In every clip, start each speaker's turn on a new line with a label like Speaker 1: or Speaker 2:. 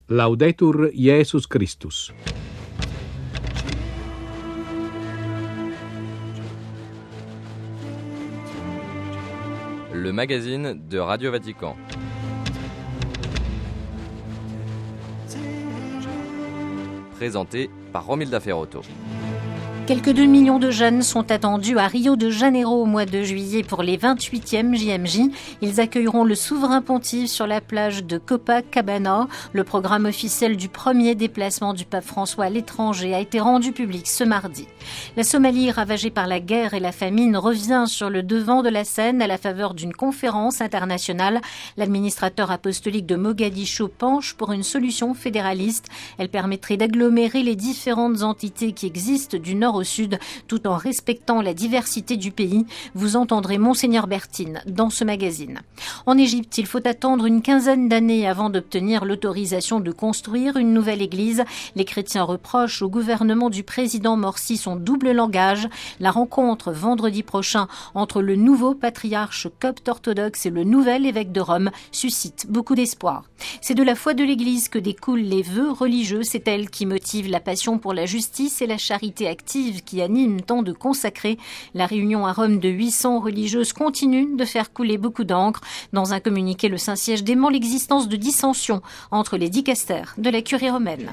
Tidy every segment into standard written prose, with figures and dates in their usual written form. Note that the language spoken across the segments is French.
Speaker 1: Laudetur Jesus Christus.
Speaker 2: Le magazine de Radio Vatican. Présenté par Romilda Ferrotto.
Speaker 3: Quelques 2 millions de jeunes sont attendus à Rio de Janeiro au mois de juillet pour les 28e JMJ. Ils accueilleront le souverain pontife sur la plage de Copacabana. Le programme officiel du premier déplacement du pape François à l'étranger a été rendu public ce mardi. La Somalie, ravagée par la guerre et la famine, revient sur le devant de la scène à la faveur d'une conférence internationale. L'administrateur apostolique de Mogadiscio penche pour une solution fédéraliste. Elle permettrait d'agglomérer les différentes entités qui existent du nord au sud, tout en respectant la diversité du pays. Vous entendrez Monseigneur Bertine dans ce magazine. En Égypte, il faut attendre une quinzaine d'années avant d'obtenir l'autorisation de construire une nouvelle église. Les chrétiens reprochent au gouvernement du président Morsi son double langage. La rencontre vendredi prochain entre le nouveau patriarche copte orthodoxe et le nouvel évêque de Rome suscite beaucoup d'espoir. C'est de la foi de l'église que découlent les vœux religieux. C'est elle qui motive la passion pour la justice et la charité active qui anime tant de consacrés. La réunion à Rome de 800 religieuses continue de faire couler beaucoup d'encre. Dans un communiqué, le Saint-Siège dément l'existence de dissensions entre les dicastères de la curie romaine.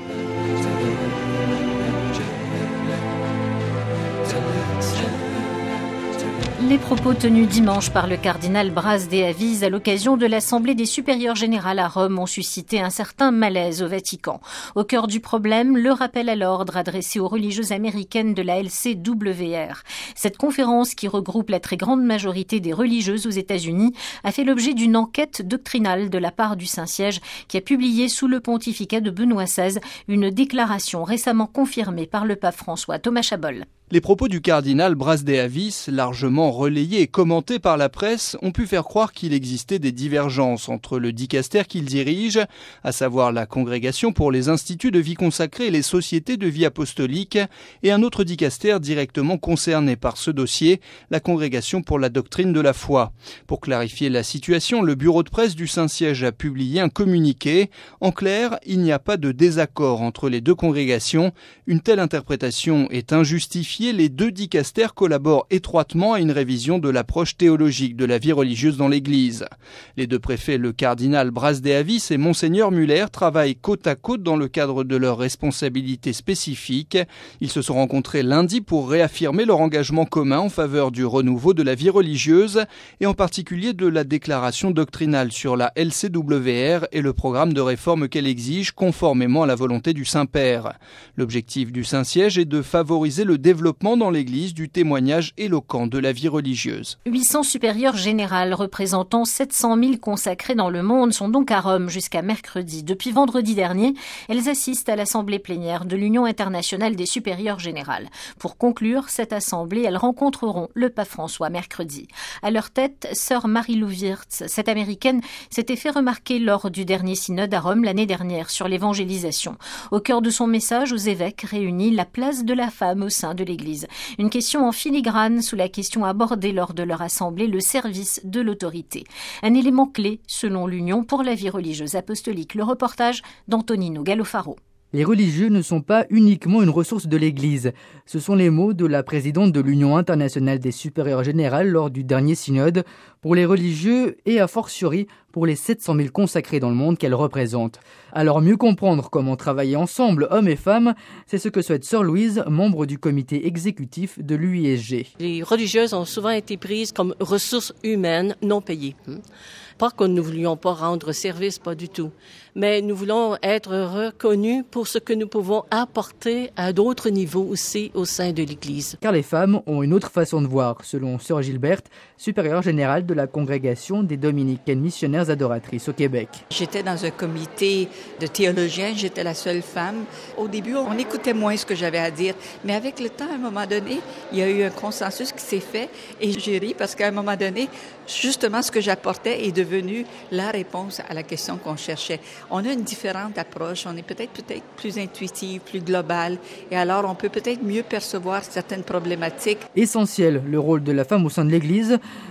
Speaker 3: Les propos tenus dimanche par le cardinal Bras de Avis à l'occasion de l'Assemblée des supérieurs générales à Rome ont suscité un certain malaise au Vatican. Au cœur du problème, le rappel à l'ordre adressé aux religieuses américaines de la LCWR. Cette conférence, qui regroupe la très grande majorité des religieuses aux États-Unis, a fait l'objet d'une enquête doctrinale de la part du Saint-Siège qui a publié sous le pontificat de Benoît XVI une déclaration récemment confirmée par le pape François. Thomas Chabol.
Speaker 4: Les propos du cardinal Bras de Avis, largement relayés et commentés par la presse, ont pu faire croire qu'il existait des divergences entre le dicastère qu'il dirige, à savoir la Congrégation pour les instituts de vie consacrée et les sociétés de vie apostolique, et un autre dicastère directement concerné par ce dossier, la Congrégation pour la doctrine de la foi. Pour clarifier la situation, le bureau de presse du Saint-Siège a publié un communiqué. En clair, il n'y a pas de désaccord entre les deux congrégations. Une telle interprétation est injustifiée. Les deux dicastères collaborent étroitement à une révision de l'approche théologique de la vie religieuse dans l'Église. Les deux préfets, le cardinal Bras de Avis et Monseigneur Muller, travaillent côte à côte dans le cadre de leurs responsabilités spécifiques. Ils se sont rencontrés lundi pour réaffirmer leur engagement commun en faveur du renouveau de la vie religieuse et en particulier de la déclaration doctrinale sur la LCWR et le programme de réforme qu'elle exige conformément à la volonté du Saint-Père. L'objectif du Saint-Siège est de favoriser le développement dans l'Église du témoignage éloquent de la vie religieuse.
Speaker 3: 800 supérieures générales représentant 700 000 consacrés dans le monde sont donc à Rome jusqu'à mercredi. Depuis vendredi dernier, elles assistent à l'assemblée plénière de l'Union internationale des supérieures générales. Pour conclure cette assemblée, elles rencontreront le pape François mercredi. À leur tête, sœur Marie-Lou Wirtz. Cette américaine s'était fait remarquer lors du dernier synode à Rome l'année dernière sur l'évangélisation. Au cœur de son message aux évêques réunis, la place de la femme au sein de l'Église. Une question en filigrane sous la question abordée lors de leur assemblée, le service de l'autorité. Un élément clé, selon l'Union pour la vie religieuse apostolique. Le reportage d'Antonino Gallofaro.
Speaker 5: Les religieux ne sont pas uniquement une ressource de l'Église. Ce sont les mots de la présidente de l'Union internationale des supérieurs générales lors du dernier synode. Pour les religieux et a fortiori pour les 700 000 consacrés dans le monde qu'elle représente. Alors mieux comprendre comment travailler ensemble, hommes et femmes, c'est ce que souhaite Sœur Louise, membre du comité exécutif de l'UISG.
Speaker 6: Les religieuses ont souvent été prises comme ressources humaines non payées. Pas que nous ne voulions pas rendre service, pas du tout. Mais nous voulons être reconnus pour ce que nous pouvons apporter à d'autres niveaux aussi au sein de l'Église.
Speaker 5: Car les femmes ont une autre façon de voir, selon Sœur Gilberte, supérieure générale de la congrégation des dominicaines missionnaires adoratrices au Québec.
Speaker 7: J'étais dans un comité de théologiens, j'étais la seule femme. Au début, on écoutait moins ce que j'avais à dire, mais avec le temps, à un moment donné, il y a eu un consensus qui s'est fait et j'ai ri parce qu'à un moment donné, justement, ce que j'apportais est devenu la réponse à la question qu'on cherchait. On a une différente approche, on est peut-être plus intuitive, plus globale, et alors on peut peut-être mieux percevoir certaines problématiques.
Speaker 5: Essentiel, le rôle de la femme au sein de l'Église.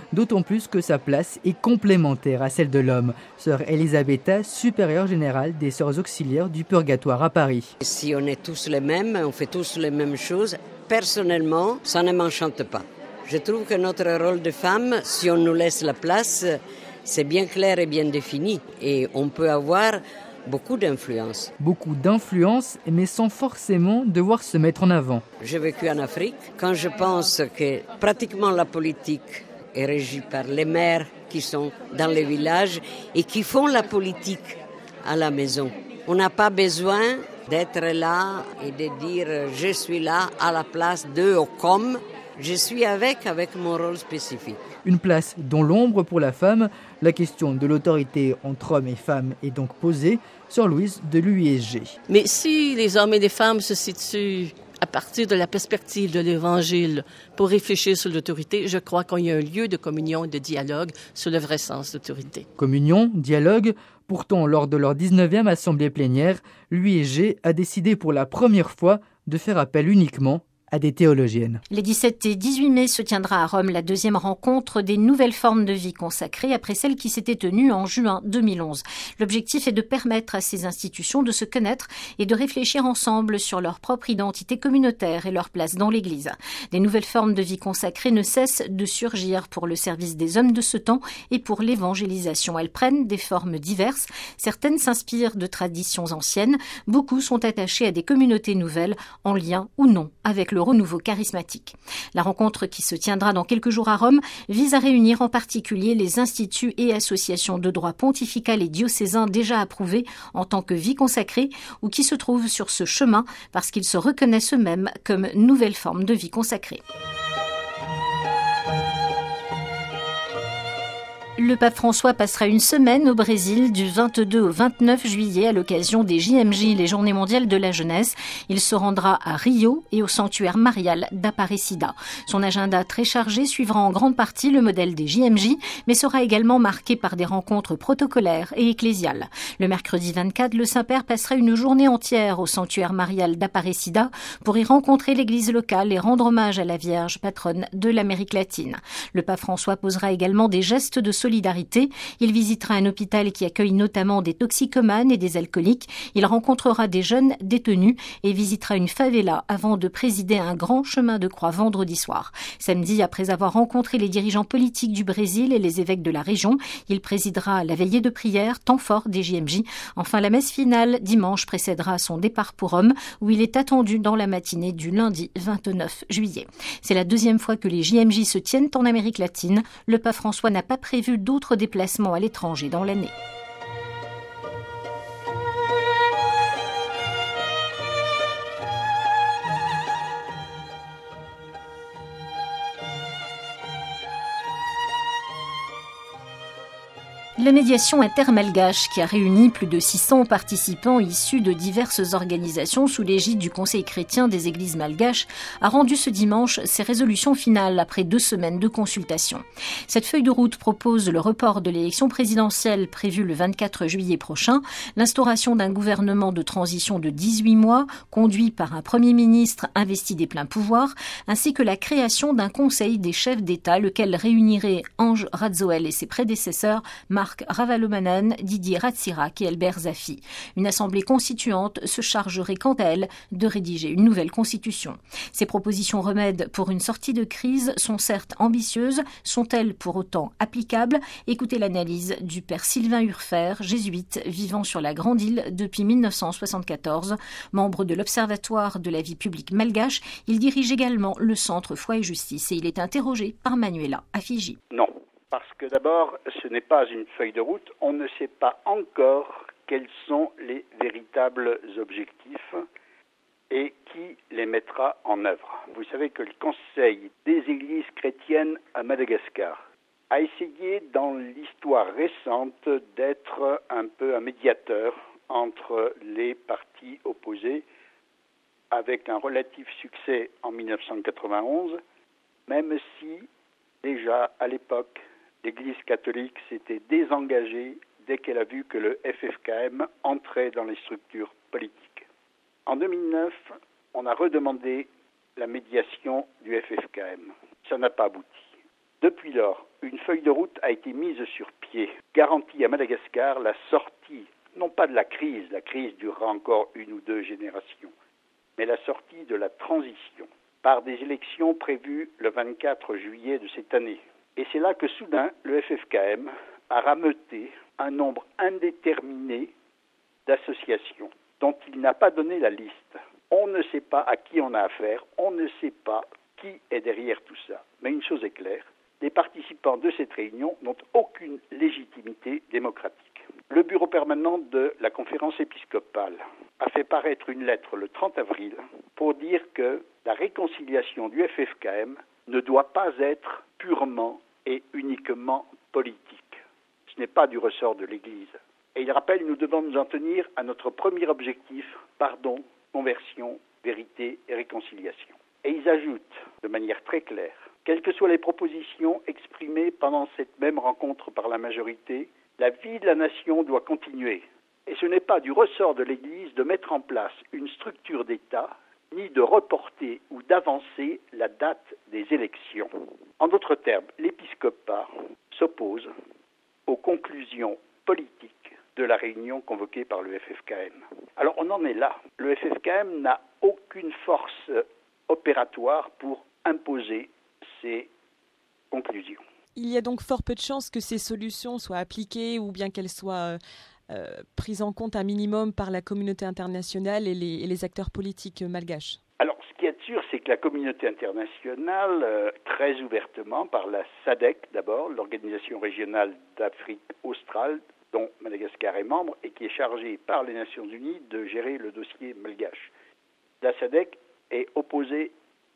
Speaker 5: d'autant plus que sa place est complémentaire à celle de l'homme. Sœur Elisabetta, supérieure générale des Sœurs auxiliaires du Purgatoire à Paris.
Speaker 8: Si on est tous les mêmes, on fait tous les mêmes choses, personnellement, ça ne m'enchante pas. Je trouve que notre rôle de femme, si on nous laisse la place, c'est bien clair et bien défini et on peut avoir beaucoup d'influence.
Speaker 5: Beaucoup d'influence, mais sans forcément devoir se mettre en avant.
Speaker 8: J'ai vécu en Afrique. Quand je pense que pratiquement la politique est régie par les maires qui sont dans les villages et qui font la politique à la maison. On n'a pas besoin d'être là et de dire « je suis là à la place d'eux » ou « comme ». Je suis avec mon rôle spécifique.
Speaker 5: Une place dans l'ombre pour la femme. La question de l'autorité entre hommes et femmes est donc posée. Sœur Louise de l'UISG.
Speaker 6: Mais si les hommes et les femmes se situent à partir de la perspective de l'Évangile pour réfléchir sur l'autorité, je crois qu'il y a un lieu de communion et de dialogue sur le vrai sens d'autorité.
Speaker 5: Communion, dialogue. Pourtant, lors de leur 19e assemblée plénière, l'UISG a décidé pour la première fois de faire appel uniquement à des théologiennes.
Speaker 3: Les 17 et 18 mai se tiendra à Rome la deuxième rencontre des nouvelles formes de vie consacrées après celle qui s'était tenue en juin 2011. L'objectif est de permettre à ces institutions de se connaître et de réfléchir ensemble sur leur propre identité communautaire et leur place dans l'Église. Des nouvelles formes de vie consacrées ne cessent de surgir pour le service des hommes de ce temps et pour l'évangélisation. Elles prennent des formes diverses. Certaines s'inspirent de traditions anciennes. Beaucoup sont attachés à des communautés nouvelles en lien ou non avec le renouveau charismatique. La rencontre qui se tiendra dans quelques jours à Rome vise à réunir en particulier les instituts et associations de droit pontifical et diocésain déjà approuvés en tant que vie consacrée ou qui se trouvent sur ce chemin parce qu'ils se reconnaissent eux-mêmes comme nouvelle forme de vie consacrée. Le pape François passera une semaine au Brésil du 22 au 29 juillet à l'occasion des JMJ, les Journées mondiales de la jeunesse. Il se rendra à Rio et au sanctuaire marial d'Aparecida. Son agenda très chargé suivra en grande partie le modèle des JMJ, mais sera également marqué par des rencontres protocolaires et ecclésiales. Le mercredi 24, le Saint-Père passera une journée entière au sanctuaire marial d'Aparecida pour y rencontrer l'église locale et rendre hommage à la Vierge patronne de l'Amérique latine. Le pape François posera également des gestes de solidarité. Il visitera un hôpital qui accueille notamment des toxicomanes et des alcooliques. Il rencontrera des jeunes détenus et visitera une favela avant de présider un grand chemin de croix vendredi soir. Samedi, après avoir rencontré les dirigeants politiques du Brésil et les évêques de la région, il présidera la veillée de prière, temps fort des JMJ. Enfin, la messe finale dimanche précédera son départ pour Rome, où il est attendu dans la matinée du lundi 29 juillet. C'est la deuxième fois que les JMJ se tiennent en Amérique latine. Le pape François n'a pas prévu d'autres déplacements à l'étranger dans l'année. La médiation intermalgache, qui a réuni plus de 600 participants issus de diverses organisations sous l'égide du Conseil chrétien des églises malgaches, a rendu ce dimanche ses résolutions finales après 2 semaines de consultation. Cette feuille de route propose le report de l'élection présidentielle prévue le 24 juillet prochain, l'instauration d'un gouvernement de transition de 18 mois, conduit par un Premier ministre investi des pleins pouvoirs, ainsi que la création d'un Conseil des chefs d'État, lequel réunirait Ange Radzoel et ses prédécesseurs, Marc Ravalomanan, Didier Ratsirac et Albert Zafi. Une assemblée constituante se chargerait quant à elle de rédiger une nouvelle constitution. Ces propositions remèdes pour une sortie de crise sont certes ambitieuses, sont-elles pour autant applicables? Écoutez l'analyse du père Sylvain Urfer, jésuite vivant sur la Grande Île depuis 1974. Membre de l'Observatoire de la vie publique malgache, il dirige également le Centre Foi et Justice et il est interrogé par Manuela à Fiji.
Speaker 9: Non. Parce que d'abord, ce n'est pas une feuille de route, on ne sait pas encore quels sont les véritables objectifs et qui les mettra en œuvre. Vous savez que le Conseil des églises chrétiennes à Madagascar a essayé dans l'histoire récente d'être un peu un médiateur entre les partis opposés, avec un relatif succès en 1991, même si déjà à l'époque, l'Église catholique s'était désengagée dès qu'elle a vu que le FFKM entrait dans les structures politiques. En 2009, on a redemandé la médiation du FFKM. Ça n'a pas abouti. Depuis lors, une feuille de route a été mise sur pied, garantit à Madagascar la sortie, non pas de la crise durera encore 1 ou 2 générations, mais la sortie de la transition, par des élections prévues le 24 juillet de cette année. Et c'est là que soudain, le FFKM a rameuté un nombre indéterminé d'associations dont il n'a pas donné la liste. On ne sait pas à qui on a affaire, on ne sait pas qui est derrière tout ça. Mais une chose est claire, les participants de cette réunion n'ont aucune légitimité démocratique. Le bureau permanent de la conférence épiscopale a fait paraître une lettre le 30 avril pour dire que la réconciliation du FFKM ne doit pas être purement et uniquement politique. Ce n'est pas du ressort de l'Église. Et il rappelle, nous devons nous en tenir à notre premier objectif, pardon, conversion, vérité et réconciliation. Et ils ajoutent de manière très claire, quelles que soient les propositions exprimées pendant cette même rencontre par la majorité, la vie de la nation doit continuer. Et ce n'est pas du ressort de l'Église de mettre en place une structure d'État, ni de reporter ou d'avancer la date des élections. En d'autres termes, l'épiscopat s'oppose aux conclusions politiques de la réunion convoquée par le FFKM. Alors on en est là. Le FFKM n'a aucune force opératoire pour imposer ses conclusions.
Speaker 10: Il y a donc fort peu de chances que ces solutions soient appliquées ou bien qu'elles soient prises en compte un minimum par la communauté internationale et les acteurs politiques malgaches.
Speaker 9: Alors, ce qui est sûr, c'est que la communauté internationale, très ouvertement, par la SADC d'abord, l'Organisation régionale d'Afrique australe, dont Madagascar est membre et qui est chargée par les Nations Unies de gérer le dossier malgache. La SADC est opposée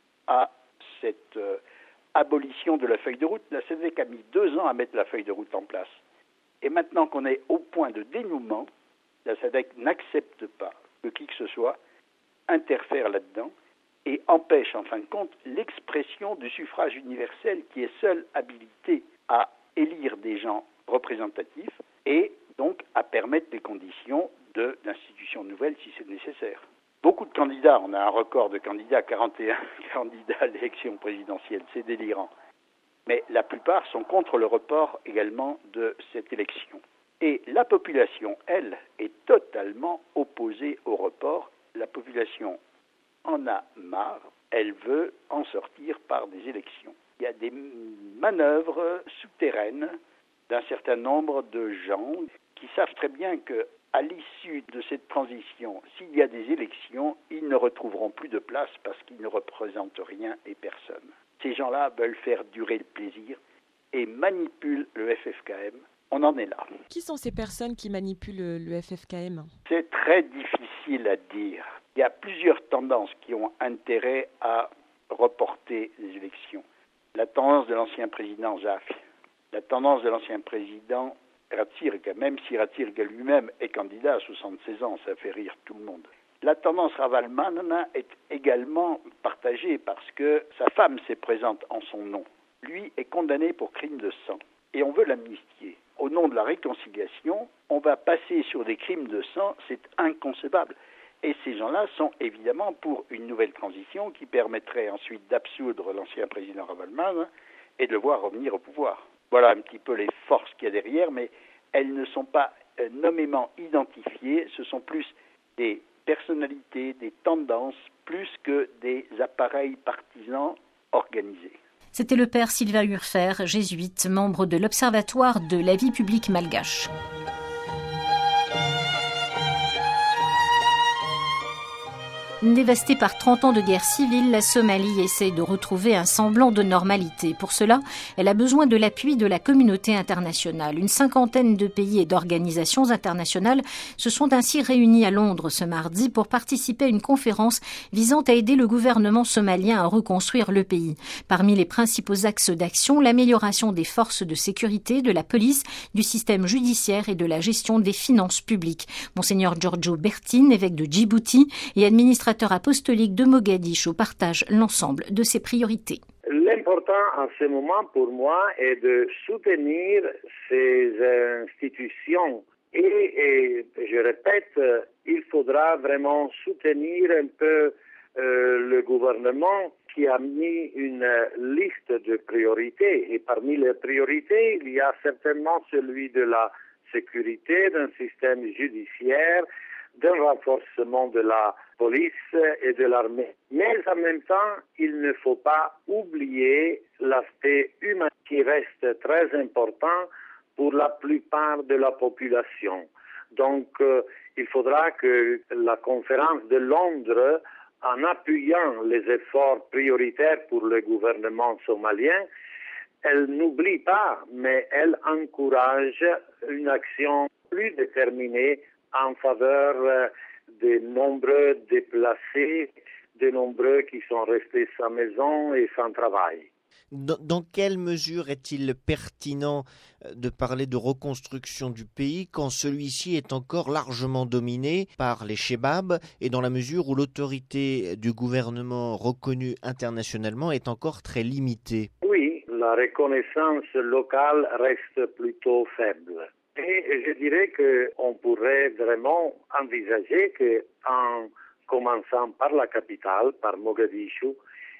Speaker 9: à cette abolition de la feuille de route. La SADC a mis 2 ans à mettre la feuille de route en place. Et maintenant qu'on est au point de dénouement, la SADC n'accepte pas que qui que ce soit interfère là-dedans et empêche en fin de compte l'expression du suffrage universel qui est seul habilité à élire des gens représentatifs et donc à permettre les conditions d'institutions nouvelles si c'est nécessaire. Beaucoup de candidats, on a un record de candidats, 41 candidats à l'élection présidentielle, c'est délirant. Mais la plupart sont contre le report également de cette élection. Et la population, elle, est totalement opposée au report. La population en a marre, elle veut en sortir par des élections. Il y a des manœuvres souterraines d'un certain nombre de gens qui savent très bien qu'à l'issue de cette transition, s'il y a des élections, ils ne retrouveront plus de place parce qu'ils ne représentent rien et personne. Ces gens-là veulent faire durer le plaisir et manipulent le FFKM. On en est là.
Speaker 10: Qui sont ces personnes qui manipulent le FFKM ?
Speaker 9: C'est très difficile à dire. Il y a plusieurs tendances qui ont intérêt à reporter les élections. La tendance de l'ancien président Jaffy, la tendance de l'ancien président Ratsirga, même si Ratsirga lui-même est candidat à 76 ans, ça fait rire tout le monde. La tendance Ravalomanana est également partagée parce que sa femme s'est présente en son nom. Lui est condamné pour crime de sang et on veut l'amnistier. Au nom de la réconciliation, on va passer sur des crimes de sang, c'est inconcevable. Et ces gens-là sont évidemment pour une nouvelle transition qui permettrait ensuite d'absoudre l'ancien président Ravalomanana et de le voir revenir au pouvoir. Voilà un petit peu les forces qu'il y a derrière, mais elles ne sont pas nommément identifiées, ce sont plus des personnalités, des tendances, plus que des appareils partisans organisés.
Speaker 3: C'était le père Sylvain Urfer, jésuite, membre de l'Observatoire de la vie publique malgache. Dévastée par 30 ans de guerre civile, la Somalie essaie de retrouver un semblant de normalité. Pour cela, elle a besoin de l'appui de la communauté internationale. Une 50aine de pays et d'organisations internationales se sont ainsi réunis à Londres ce mardi pour participer à une conférence visant à aider le gouvernement somalien à reconstruire le pays. Parmi les principaux axes d'action, l'amélioration des forces de sécurité, de la police, du système judiciaire et de la gestion des finances publiques. Monseigneur Giorgio Bertin, évêque de Djibouti et administrateur apostolique de Mogadiscio, partage l'ensemble de ses priorités.
Speaker 11: L'important en ce moment pour moi est de soutenir ces institutions et je répète, il faudra vraiment soutenir un peu le gouvernement qui a mis une liste de priorités. Et parmi les priorités, il y a certainement celui de la sécurité, d'un système judiciaire, d'un renforcement de la police et de l'armée. Mais en même temps, il ne faut pas oublier l'aspect humain qui reste très important pour la plupart de la population. Donc, il faudra que la conférence de Londres, en appuyant les efforts prioritaires pour le gouvernement somalien, elle n'oublie pas, mais elle encourage une action plus déterminée en faveur des nombreux déplacés, des nombreux qui sont restés sans maison et sans travail.
Speaker 12: Dans quelle mesure est-il pertinent de parler de reconstruction du pays quand celui-ci est encore largement dominé par les Chebabs et dans la mesure où l'autorité du gouvernement reconnue internationalement est encore très limitée? Oui, la reconnaissance locale reste plutôt faible. Et je dirais qu'on pourrait vraiment envisager qu'en commençant par la capitale, par Mogadiscio,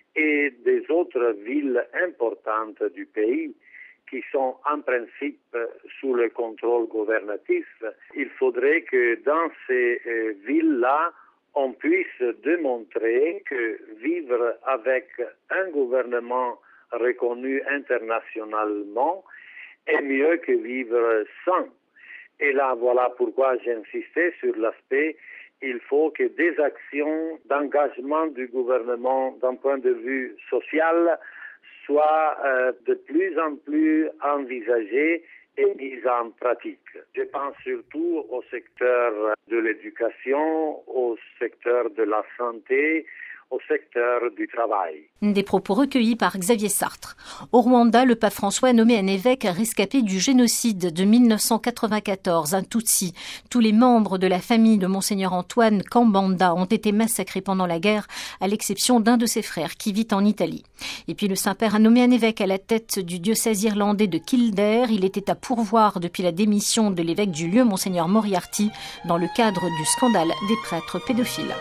Speaker 12: et des autres villes importantes du pays qui sont en principe sous le contrôle gouvernatif, il faudrait que dans ces villes-là, on puisse démontrer que vivre avec un gouvernement reconnu internationalement est mieux que vivre sans. Et là, voilà pourquoi j'insistais sur l'aspect, il faut que des actions d'engagement du gouvernement d'un point de vue social soient de plus en plus envisagées et mises en pratique. Je pense surtout au secteur de l'éducation, au secteur de la santé, au secteur du travail.
Speaker 3: Des propos recueillis par Xavier Sartre. Au Rwanda, le pape François a nommé un évêque rescapé du génocide de 1994, un Tutsi. Tous les membres de la famille de Monseigneur Antoine Kambanda ont été massacrés pendant la guerre, à l'exception d'un de ses frères qui vit en Italie. Et puis le Saint-Père a nommé un évêque à la tête du diocèse irlandais de Kildare. Il était à pourvoir depuis la démission de l'évêque du lieu, Monseigneur Moriarty, dans le cadre du scandale des prêtres pédophiles.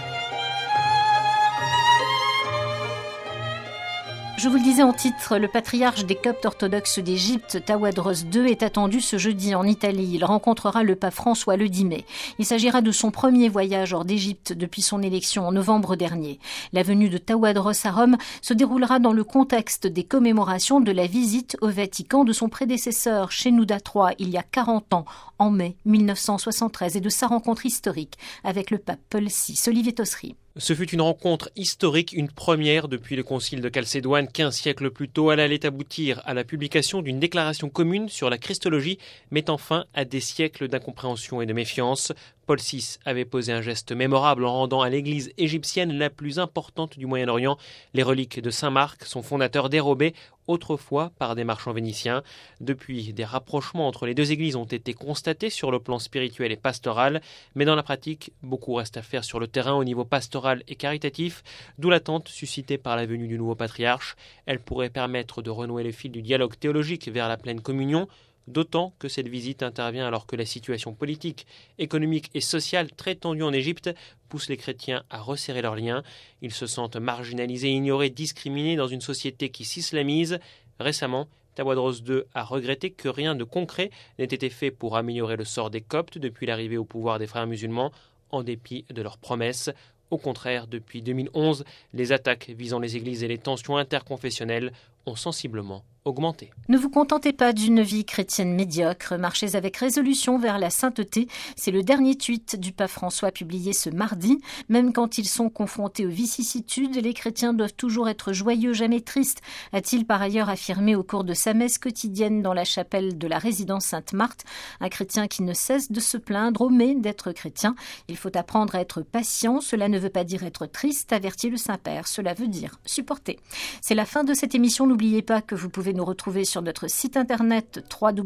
Speaker 3: Je vous le disais en titre, le patriarche des Coptes orthodoxes d'Égypte, Tawadros II, est attendu ce jeudi en Italie. Il rencontrera le pape François le 10 mai. Il s'agira de son premier voyage hors d'Égypte depuis son élection en novembre dernier. La venue de Tawadros à Rome se déroulera dans le contexte des commémorations de la visite au Vatican de son prédécesseur Shenouda III il y a 40 ans, en mai 1973, et de sa rencontre historique avec le pape Paul VI. Olivier Tossery.
Speaker 13: Ce fut une rencontre historique, une première depuis le concile de Chalcédoine 15 siècles plus tôt. Elle allait aboutir à la publication d'une déclaration commune sur la christologie, mettant fin à des siècles d'incompréhension et de méfiance. Paul VI avait posé un geste mémorable en rendant à l'église égyptienne la plus importante du Moyen-Orient les reliques de Saint Marc, son fondateur, dérobées autrefois par des marchands vénitiens. Depuis, des rapprochements entre les deux églises ont été constatés sur le plan spirituel et pastoral, mais dans la pratique, beaucoup reste à faire sur le terrain au niveau pastoral et caritatif, d'où l'attente suscitée par la venue du nouveau patriarche. Elle pourrait permettre de renouer le fil du dialogue théologique vers la pleine communion, d'autant que cette visite intervient alors que la situation politique, économique et sociale très tendue en Égypte pousse les chrétiens à resserrer leurs liens. Ils se sentent marginalisés, ignorés, discriminés dans une société qui s'islamise. Récemment, Tawadros II a regretté que rien de concret n'ait été fait pour améliorer le sort des Coptes depuis l'arrivée au pouvoir des frères musulmans, en dépit de leurs promesses. Au contraire, depuis 2011, les attaques visant les églises et les tensions interconfessionnelles ont sensiblement augmenté.
Speaker 3: Ne vous contentez pas d'une vie chrétienne médiocre, marchez avec résolution vers la sainteté. C'est le dernier tweet du pape François publié ce mardi. Même quand ils sont confrontés aux vicissitudes, les chrétiens doivent toujours être joyeux, jamais tristes, a-t-il par ailleurs affirmé au cours de sa messe quotidienne dans la chapelle de la résidence Sainte-Marthe. Un chrétien qui ne cesse de se plaindre omet d'être chrétien. Il faut apprendre à être patient, cela ne veut pas dire être triste, avertit le Saint-Père, cela veut dire supporter. C'est la fin de cette émission, n'oubliez pas que vous pouvez nous retrouver sur notre site internet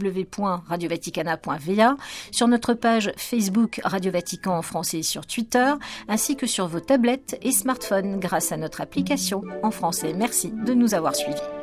Speaker 3: www.radiovaticana.va, sur notre page Facebook Radio Vatican en français et sur Twitter, ainsi que sur vos tablettes et smartphones grâce à notre application en français. Merci de nous avoir suivis.